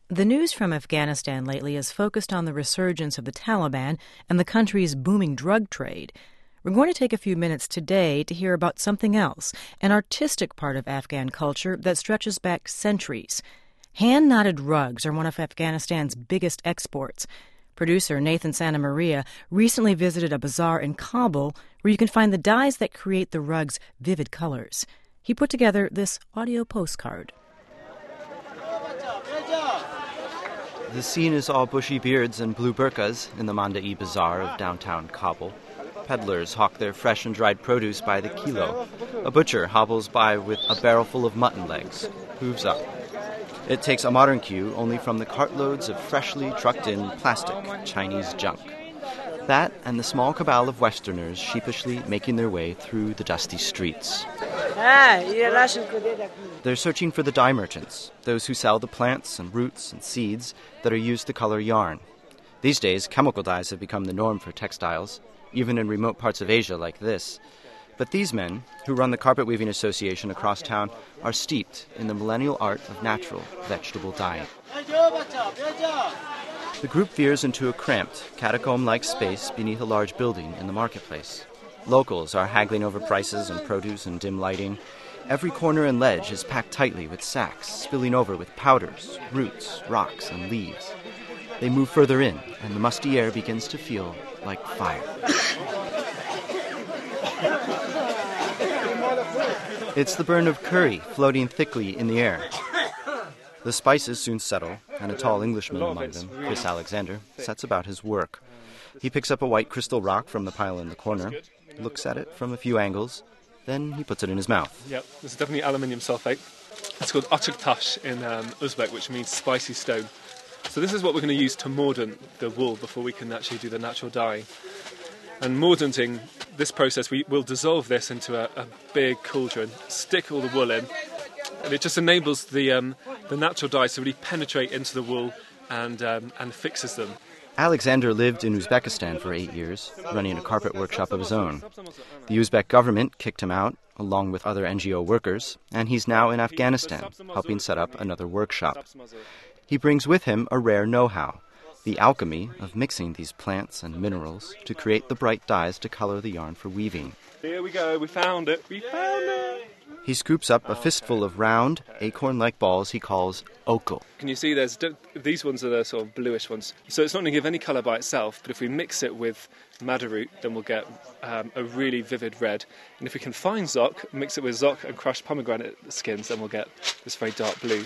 The news from Afghanistan lately has focused on the resurgence of the Taliban and the country's booming drug trade. We're going to take a few minutes today to hear about something else, an artistic part of Afghan culture that stretches back centuries. Hand-knotted rugs are one of Afghanistan's biggest exports. Producer Nathan Santamaria recently visited a bazaar in Kabul where you can find the dyes that create the rug's vivid colors. He put together this audio postcard. The scene is all bushy beards and blue burqas in the Manda-e Bazaar of downtown Kabul. Peddlers hawk their fresh and dried produce by the kilo. A butcher hobbles by with a barrel full of mutton legs, hooves up. It takes a modern cue only from the cartloads of freshly trucked-in plastic Chinese junk. That and the small cabal of Westerners sheepishly making their way through the dusty streets. They're searching for the dye merchants, those who sell the plants and roots and seeds that are used to color yarn. These days, chemical dyes have become the norm for textiles, even in remote parts of Asia like this. But these men, who run the Carpet Weaving Association across town, are steeped in the millennial art of natural vegetable dyeing. The group veers into a cramped, catacomb-like space beneath a large building in the marketplace. Locals are haggling over prices and produce and dim lighting. Every corner and ledge is packed tightly with sacks, spilling over with powders, roots, rocks, and leaves. They move further in, and the musty air begins to feel like fire. It's the burn of curry floating thickly in the air. The spices soon settle, and a tall Englishman among them, Chris Alexander, sets about his work. He picks up a white crystal rock from the pile in the corner, looks at it from a few angles, then he puts it in his mouth. Yep, this is definitely aluminium sulfate. It's called ochuk tash in Uzbek, which means spicy stone. So this is what we're going to use to mordant the wool before we can actually do the natural dyeing. And mordanting, this process, we will dissolve this into a big cauldron, stick all the wool in, and it just enables the natural dyes to really penetrate into the wool and fixes them. Alexander lived in Uzbekistan for 8 years, running a carpet workshop of his own. The Uzbek government kicked him out, along with other NGO workers, and he's now in Afghanistan, helping set up another workshop. He brings with him a rare know-how, the alchemy of mixing these plants and minerals to create the bright dyes to color the yarn for weaving. Here we go, we found it! He scoops up a fistful of round, acorn-like balls he calls okul. Can you see these ones are the sort of bluish ones. So it's not going to give any colour by itself, but if we mix it with madder root, then we'll get a really vivid red. And if we can find zoc, mix it with zoc and crushed pomegranate skins, then we'll get this very dark blue.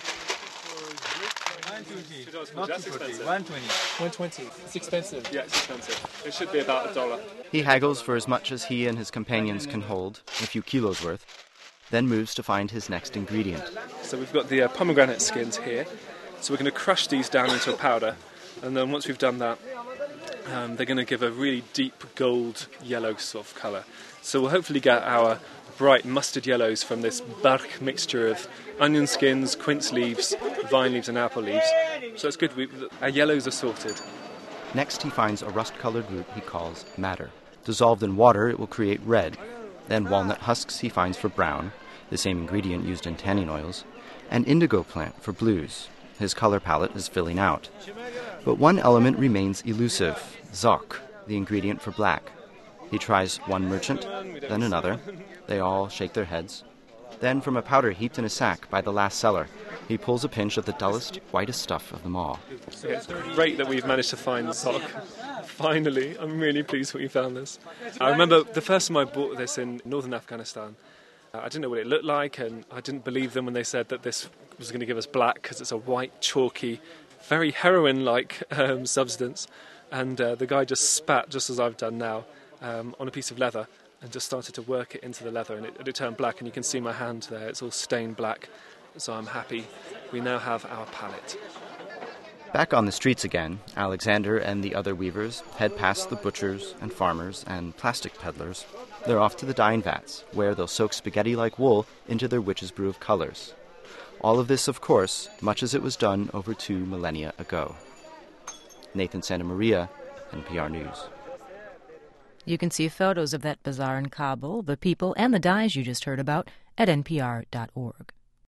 120. It's expensive. Yeah, it's expensive. It should be about $1. He haggles for as much as he and his companions can hold, a few kilos worth, then moves to find his next ingredient. So we've got the pomegranate skins here. So we're going to crush these down into a powder, and then once we've done that, they're going to give a really deep gold yellow sort of colour. So we'll hopefully get our bright mustard yellows from this bark mixture of onion skins, quince leaves, vine leaves and apple leaves. So it's good, our yellows are sorted. Next he finds a rust-coloured root he calls madder. Dissolved in water it will create red. Then walnut husks he finds for brown, the same ingredient used in tanning oils, and indigo plant for blues. His color palette is filling out. But one element remains elusive, zoc, the ingredient for black. He tries one merchant, then another. They all shake their heads. Then from a powder heaped in a sack by the last seller, he pulls a pinch of the dullest, whitest stuff of them all. It's great that we've managed to find zoc. Finally, I'm really pleased that we found this. I remember the first time I bought this in northern Afghanistan, I didn't know what it looked like, and I didn't believe them when they said that this was going to give us black, because it's a white, chalky, very heroin-like substance. And the guy just spat, just as I've done now, on a piece of leather, and just started to work it into the leather, and it turned black, and you can see my hand there, it's all stained black, so I'm happy. We now have our palette. Back on the streets again, Alexander and the other weavers head past the butchers and farmers and plastic peddlers. They're off to the dyeing vats, where they'll soak spaghetti-like wool into their witch's brew of colors. All of this, of course, much as it was done over 2 millennia ago. Nathan Santamaria, NPR News. You can see photos of that bazaar in Kabul, the people, and the dyes you just heard about at npr.org.